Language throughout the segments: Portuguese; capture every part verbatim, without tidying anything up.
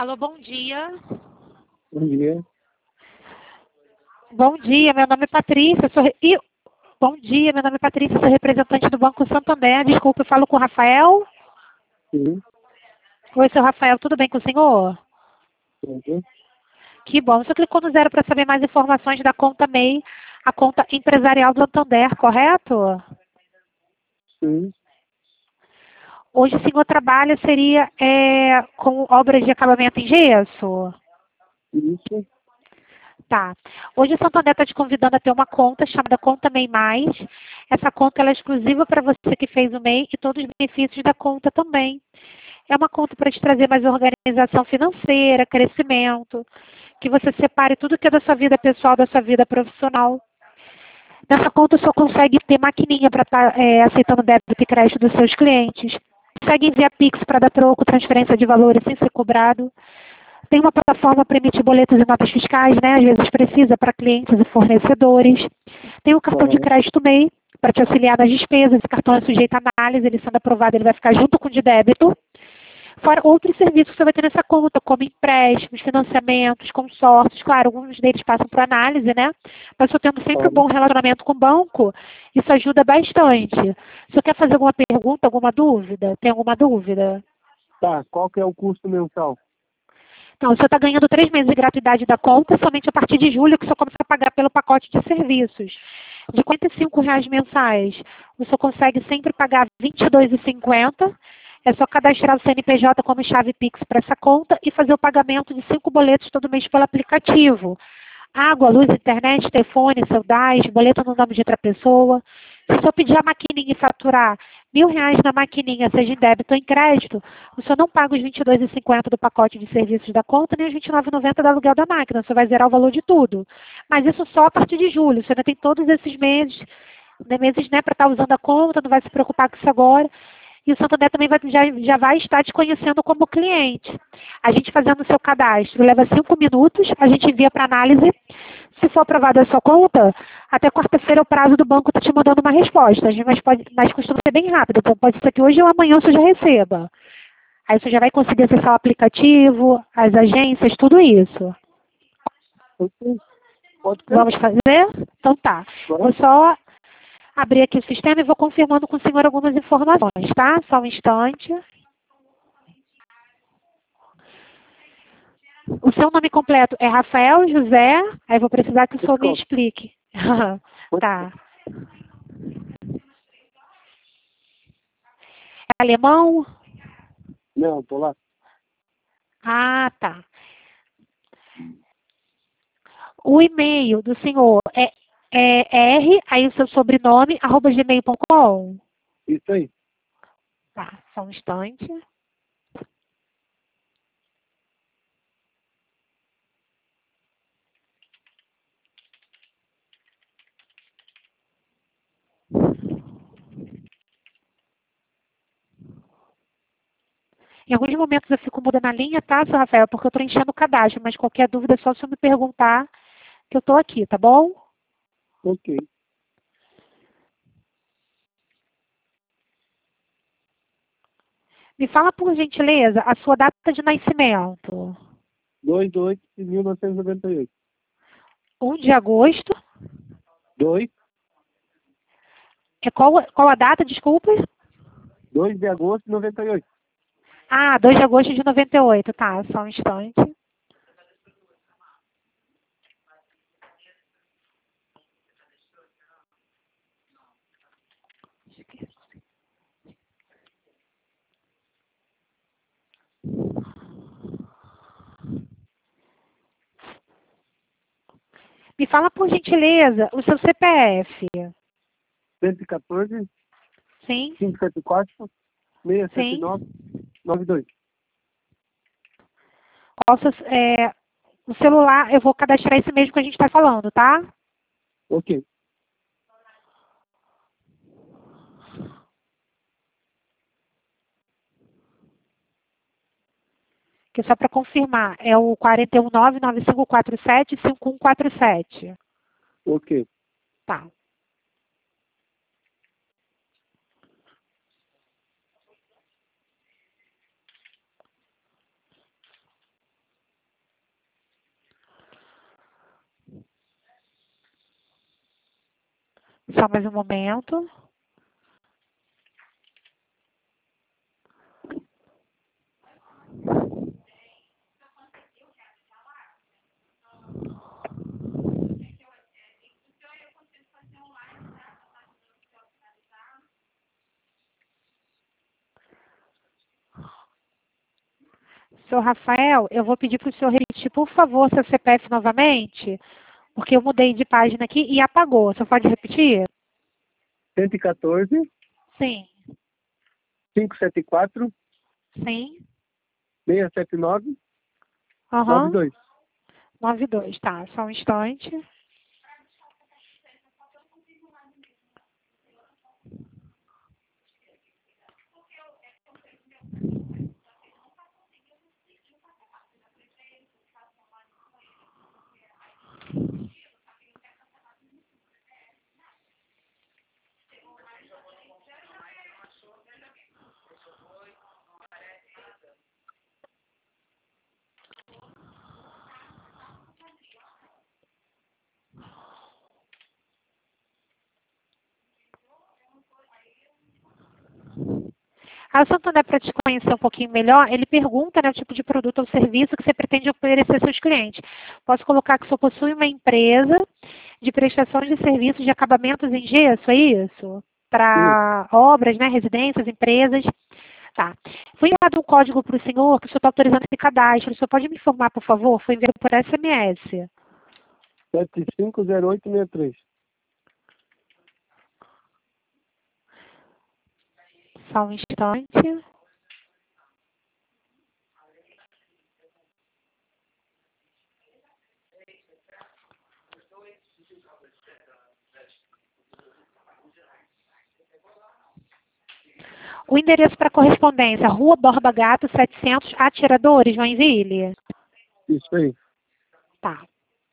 Alô, bom dia. Bom dia. Bom dia, meu nome é Patrícia. Sou re... Ih, bom dia, meu nome é Patrícia, sou representante do Banco Santander. Desculpa, eu falo com o Rafael. Sim. Oi, seu Rafael, tudo bem com o senhor? Tudo. Que bom. Você clicou no zero para saber mais informações da conta M E I, a conta empresarial do Santander, correto? Sim. Hoje o senhor trabalha, seria é, com obras de acabamento em gesso? Isso. Tá. Hoje o Santander está te convidando a ter uma conta chamada Conta M E I Mais. Essa conta ela é exclusiva para você que fez o M E I e todos os benefícios da conta também. É uma conta para te trazer mais organização financeira, crescimento, que você separe tudo que é da sua vida pessoal, da sua vida profissional. Nessa conta só consegue ter maquininha para estar tá, é, aceitando débito e crédito dos seus clientes. Consegue enviar Pix para dar troco, transferência de valores sem ser cobrado. Tem uma plataforma para emitir boletos e notas fiscais, né? Às vezes precisa para clientes e fornecedores. Tem o cartão de Correto. crédito M E I para te auxiliar nas despesas. Esse cartão é sujeito a análise, ele sendo aprovado, ele vai ficar junto com o de débito. Fora outros serviços que você vai ter nessa conta, como empréstimos, financiamentos, consórcios. Claro, alguns deles passam por análise, né? Mas eu tendo sempre um Claro. bom relacionamento com o banco, isso ajuda bastante. Você quer fazer alguma pergunta, alguma dúvida? Tem alguma dúvida? Tá, qual que é o custo mensal? Então, você está ganhando três meses de gratuidade da conta, somente a partir de julho, que você começa a pagar pelo pacote de serviços. De quarenta e cinco reais mensais, você consegue sempre pagar vinte e dois reais e cinquenta centavos. É só cadastrar o C N P J como chave Pix para essa conta e fazer o pagamento de cinco boletos todo mês pelo aplicativo. Água, luz, internet, telefone, saudades, boleto no nome de outra pessoa. Se só pedir a maquininha e faturar mil reais na maquininha, seja em débito ou em crédito, você não paga os vinte e dois reais e cinquenta centavos do pacote de serviços da conta, nem os vinte e nove reais e noventa centavos do aluguel da máquina. Você vai zerar o valor de tudo. Mas isso só a partir de julho. Você ainda tem todos esses meses, né, meses né, para estar usando a conta, não vai se preocupar com isso agora. E o Santander também vai, já, já vai estar te conhecendo como cliente. A gente fazendo o seu cadastro leva cinco minutos, a gente envia para análise. Se for aprovada a sua conta, até quarta-feira é o prazo do banco está te mandando uma resposta. Mas, pode, mas costuma ser bem rápido. Então pode ser que hoje ou amanhã você já receba. Aí você já vai conseguir acessar o aplicativo, as agências, tudo isso. Ok. Pode ser? Vamos fazer? Então tá. Vou Claro. só abrir aqui o sistema e vou confirmando com o senhor algumas informações, tá? Só um instante. O seu nome completo é Rafael José, aí vou precisar que o senhor me Desculpa. explique. Pode ser. Tá. É alemão? Não, tô lá. Ah, tá. O e-mail do senhor é, é R, aí o seu sobrenome, arroba gmail ponto com. Isso aí. Tá, só um instante. Em alguns momentos eu fico muda na linha, tá, seu Rafael? Porque eu estou enchendo o cadastro, mas qualquer dúvida é só se eu me perguntar que eu estou aqui, tá bom? Ok. Me fala, por gentileza, a sua data de nascimento. dois de oito de mil novecentos e noventa e oito. um de agosto. dois. É qual, qual a data, desculpa? dois de agosto de noventa e oito. Ah, dois de agosto de noventa e oito, tá, só um instante. Me fala, por gentileza, o seu C P F. cento e quatorze, Sim, quinhentos e setenta e quatro, seiscentos e setenta e sim. nove, noventa e dois. Qual o, seu, é, o celular, eu vou cadastrar esse mesmo que a gente está falando, tá? Ok. Que é só para confirmar, é o quatro um nove, nove cinco quatro sete, cinco um quatro sete. Ok. Tá. Só mais um momento. Senhor Rafael, eu vou pedir para o senhor repetir, por favor, seu C P F novamente, porque eu mudei de página aqui e apagou. O senhor pode repetir? cento e quatorze, Sim. quinhentos e setenta e quatro, Sim. seiscentos e setenta e nove, Aham. noventa e dois. noventa e dois, tá. Só um instante. A Santander, para te conhecer um pouquinho melhor, ele pergunta, né, o tipo de produto ou serviço que você pretende oferecer aos seus clientes. Posso colocar que o senhor possui uma empresa de prestação de serviços de acabamentos em gesso, é isso? Para obras, né, residências, empresas. Tá. Foi enviado um código para o senhor que o senhor está autorizando esse cadastro. O senhor pode me informar, por favor? Foi enviado por S M S. sete cinco zero oito seis três. Só um instante. O endereço para correspondência, Rua Borba Gato, setecentos, Atiradores, Joinville. Isso aí. Tá.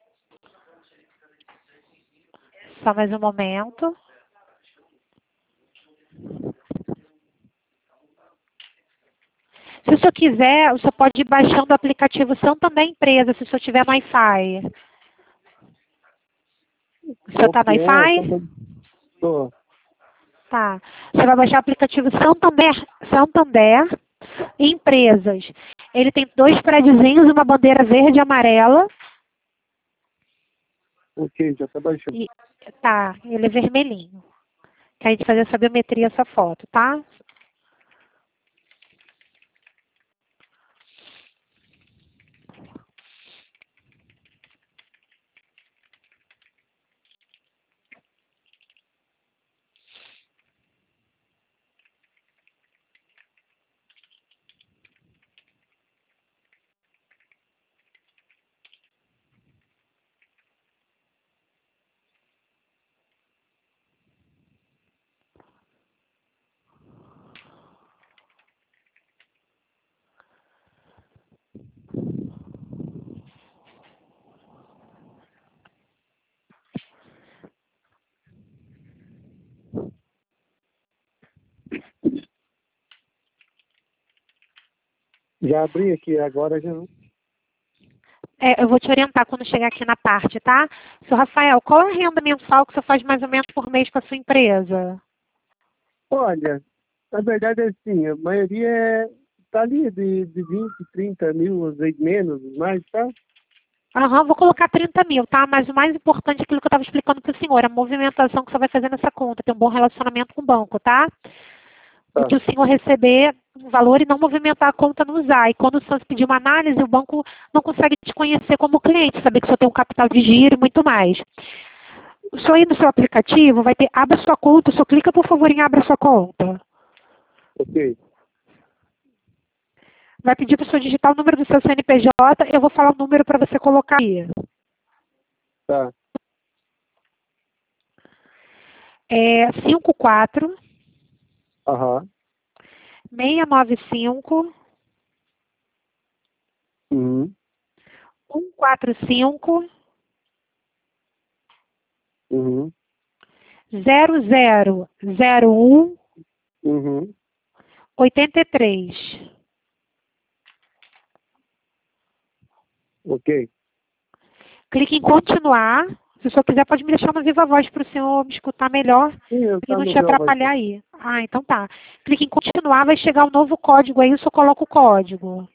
Só mais um momento. Se o senhor quiser, o senhor pode ir baixando o aplicativo Santander Empresa, se o senhor tiver no Wi-Fi. O senhor está no Ok, Wi-Fi? Tô. Tá. Você vai baixar o aplicativo Santander, Santander Empresas. Ele tem dois prédiozinhos, uma bandeira verde e amarela. Ok, já tá baixando. E, tá, ele é vermelhinho. Que a gente fazer essa biometria, essa foto, tá? Já abri aqui, agora já. É, eu vou te orientar quando chegar aqui na parte, tá? Seu Rafael, qual é a renda mensal que você faz mais ou menos por mês com a sua empresa? Olha, na verdade é assim, a maioria é, tá ali de, de vinte, trinta mil, às vezes menos, mais, tá? Aham, vou colocar trinta mil, tá? Mas o mais importante é aquilo que eu estava explicando para o senhor, a movimentação que você vai fazer nessa conta, ter um bom relacionamento com o banco, tá? Tá. Porque o senhor receber um valor e não movimentar a conta no usar. E quando o senhor pedir uma análise, o banco não consegue te conhecer como cliente, saber que o senhor tem um capital de giro e muito mais. O senhor aí no seu aplicativo vai ter Abra Sua Conta, o senhor clica por favor em Abra Sua Conta. Ok. Vai pedir para o senhor digitar o número do seu C N P J, eu vou falar o número para você colocar aí. Tá. É cinco quatro, Aham. seis nove cinco, Uhum. um quatro cinco, Uhum. zero zero zero um, Uhum. oitenta e três. Ok. Clique em continuar. Se o senhor quiser, pode me deixar no viva voz para o senhor me escutar melhor Sim, eu e tá não no te atrapalhar aí. Ah, então tá. Clique em continuar, vai chegar um novo código aí, o senhor coloca o código.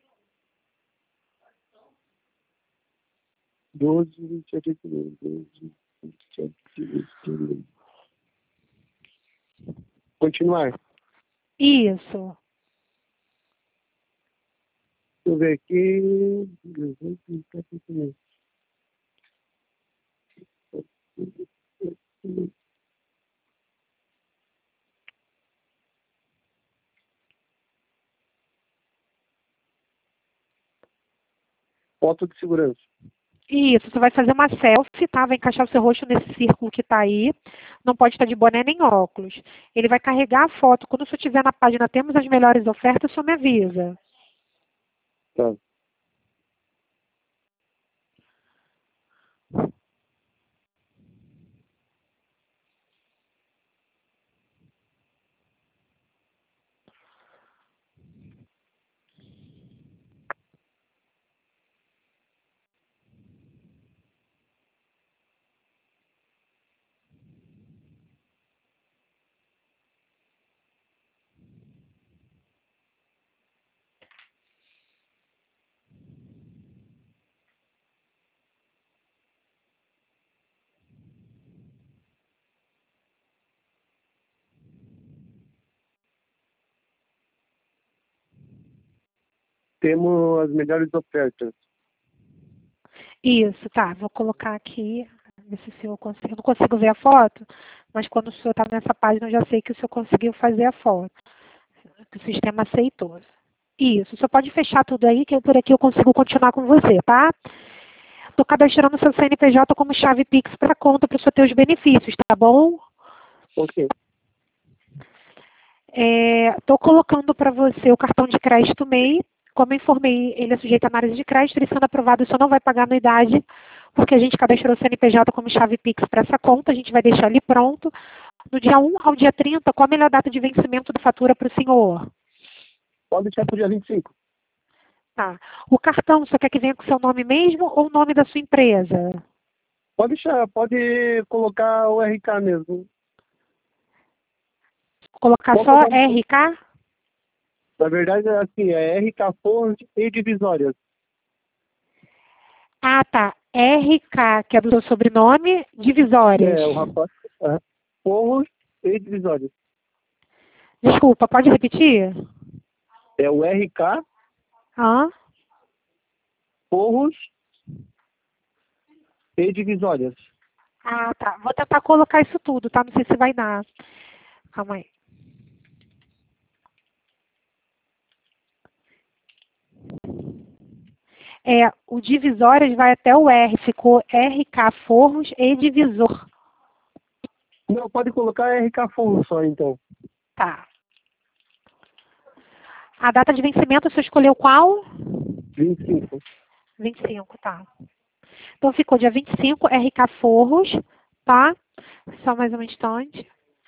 doze, vinte e sete, doze, vinte e sete, vinte e oito. Continuar. Isso. Deixa eu ver aqui. Foto de segurança. Isso, você vai fazer uma selfie, tá? Vai encaixar o seu rosto nesse círculo que está aí. Não pode estar de boné nem óculos. Ele vai carregar a foto. Quando o senhor estiver na página Temos as Melhores Ofertas, o senhor me avisa. Tá. Temos as melhores ofertas. Isso, tá. Vou colocar aqui, ver se o senhor consegue. Eu não consigo ver a foto, mas quando o senhor está nessa página, eu já sei que o senhor conseguiu fazer a foto. Que o sistema aceitou. Isso, o senhor pode fechar tudo aí, que por aqui eu consigo continuar com você, tá? Estou cadastrando o seu C N P J como chave Pix para a conta para o senhor ter os benefícios, tá bom? Ok. Estou colocando para você o cartão de crédito M E I. Como eu informei, ele é sujeito à análise de crédito, ele sendo aprovado, o senhor não vai pagar anuidade, porque a gente cadastrou o C N P J como chave Pix para essa conta, a gente vai deixar ali pronto. Do dia um ao dia trinta, qual a melhor data de vencimento da fatura para o senhor? Pode deixar para o dia vinte e cinco. Tá. O cartão, o senhor quer que venha com o seu nome mesmo ou o nome da sua empresa? Pode deixar, pode colocar o R K mesmo. Colocar Vou só colocar- R K? Na verdade, é assim, é R K Forros e Divisórias. Ah, tá. R K, que é do seu sobrenome, divisórias. É, o rapaz. É. Forros e Divisórias. Desculpa, pode repetir? É o R K, Hã? Forros e Divisórias. Ah, tá. Vou tentar colocar isso tudo, tá? Não sei se vai dar. Calma aí. É, o divisórias vai até o R. Ficou R K Forros e Divisor. Não, pode colocar R K Forros só, então. Tá. A data de vencimento, você escolheu qual? vinte e cinco. vinte e cinco, tá. Então ficou dia vinte e cinco, R K Forros, tá? Só mais um instante.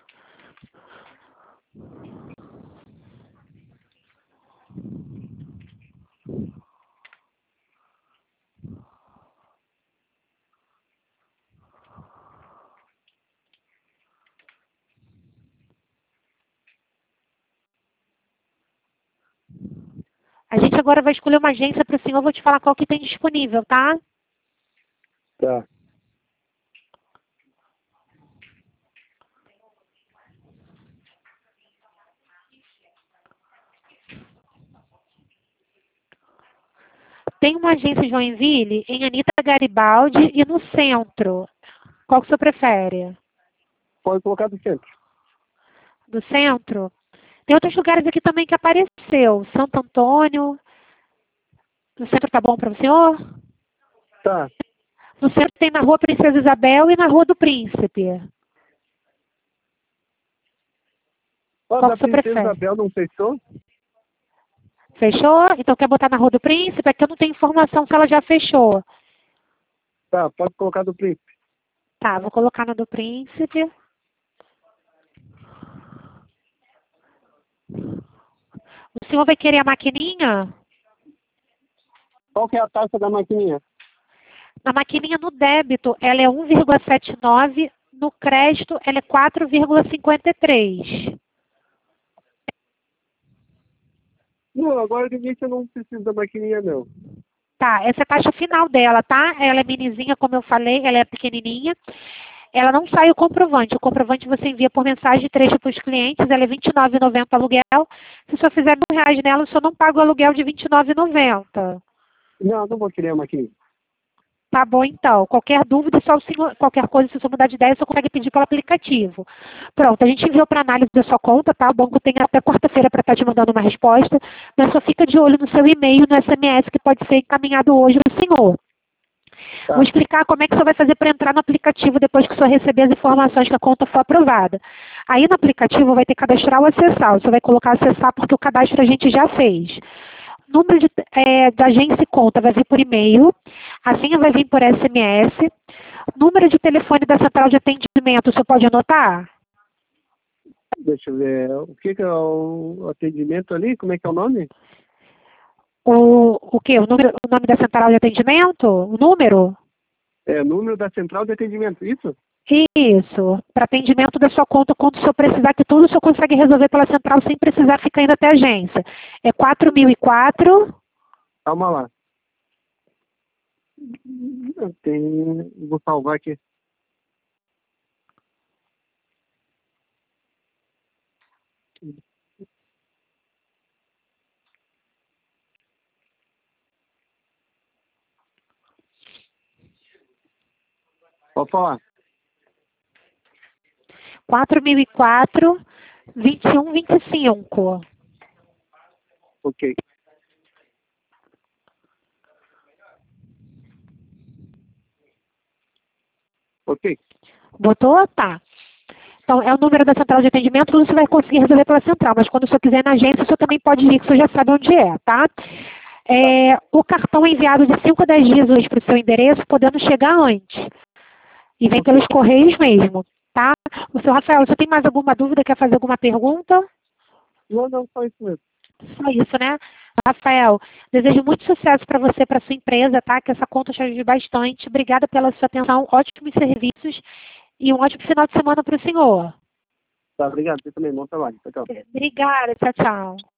A gente agora vai escolher uma agência para o senhor, eu vou te falar qual que tem disponível, tá? Tá. Tem uma agência em Joinville, em Anita Garibaldi e no centro. Qual que o senhor prefere? Pode colocar do centro. Do centro? Tem outros lugares aqui também que apareceu. Santo Antônio. No centro tá bom para o senhor? Tá. No centro tem na Rua Princesa Isabel e na Rua do Príncipe. Ó, Qual da que o senhor Princesa prefere? Isabel não fechou? Fechou? Então quer botar na Rua do Príncipe? É que eu não tenho informação se ela já fechou. Tá, pode colocar do Príncipe. Tá, vou colocar na do Príncipe. O senhor vai querer a maquininha? Qual que é a taxa da maquininha? A maquininha no débito, ela é um vírgula setenta e nove, no crédito, ela é quatro vírgula cinquenta e três. Não, agora de início eu não preciso da maquininha, não. Tá, essa é a taxa final dela, tá? Ela é minizinha, como eu falei, ela é pequenininha. Ela não sai o comprovante. O comprovante você envia por mensagem de trecho para os clientes. Ela é vinte e nove reais e noventa centavos aluguel. Se o senhor fizer mil reais nela, o senhor não paga o aluguel de vinte e nove reais e noventa centavos. Não, não vou querer a maquininha. Tá bom, então. Qualquer dúvida, só o senhor, qualquer coisa, se o senhor mudar de ideia, o senhor consegue pedir pelo aplicativo. Pronto, a gente enviou para análise da sua conta, tá? O banco tem até quarta-feira para estar te mandando uma resposta. Mas só fica de olho no seu e-mail, no S M S, que pode ser encaminhado hoje ao senhor. Tá. Vou explicar como é que o senhor vai fazer para entrar no aplicativo depois que o senhor receber as informações que a conta for aprovada. Aí no aplicativo vai ter cadastrar ou acessar. O senhor vai colocar acessar porque o cadastro a gente já fez. Número de, é, da agência e conta vai vir por e-mail, a senha vai vir por S M S. Número de telefone da central de atendimento, o senhor pode anotar? Deixa eu ver. O que, que é o atendimento ali? Como é que é o nome? O, o quê? O, número, o nome da central de atendimento? O número? É número da central de atendimento, isso? Isso. Para atendimento da sua conta, quando o senhor precisar, que tudo o senhor consegue resolver pela central sem precisar ficar indo até a agência. É quatro mil e quatro. Calma lá. Eu tenho... Vou salvar aqui. Pode falar. quatro mil e quatro, vinte e um, vinte e cinco. Ok. Ok. Botou? Tá. Então, é o número da central de atendimento, tudo você vai conseguir resolver pela central, mas quando o senhor quiser ir na agência, o senhor também pode ir, que o senhor já sabe onde é, tá? É, o cartão é enviado de cinco a dez dias hoje para o seu endereço, podendo chegar antes. E vem pelos correios mesmo, tá? O senhor Rafael, você tem mais alguma dúvida? Quer fazer alguma pergunta? Não, não, só isso mesmo. Só isso, né? Rafael, desejo muito sucesso para você, para sua empresa, tá? Que essa conta te ajude bastante. Obrigada pela sua atenção, ótimos serviços e um ótimo final de semana para o senhor. Tá, obrigado. Você também. Bom trabalho. Tchau, tchau. Obrigada, tchau, tchau.